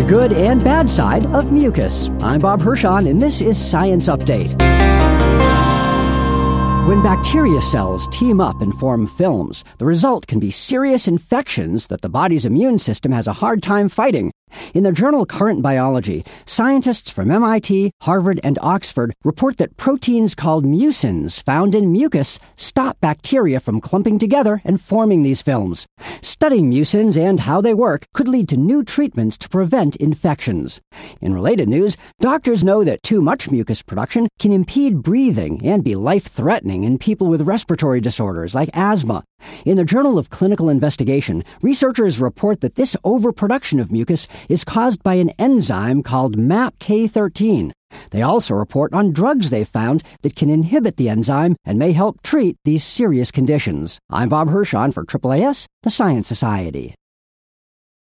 good and bad side of mucus. I'm Bob Hirschon, and this is Science Update. When bacteria cells team up and form films, the result can be serious infections that the body's immune system has a hard time fighting. In the journal Current Biology, scientists from MIT, Harvard, and Oxford report that proteins called mucins found in mucus stop bacteria from clumping together and forming these films. Studying mucins and how they work could lead to new treatments to prevent infections. In related news, doctors know that too much mucus production can impede breathing and be life-threatening in people with respiratory disorders like asthma. In the Journal of Clinical Investigation, researchers report that this overproduction of mucus is caused by an enzyme called MAPK13. They also report on drugs they've found that can inhibit the enzyme and may help treat these serious conditions. I'm Bob Hirschon for AAAS, the Science Society.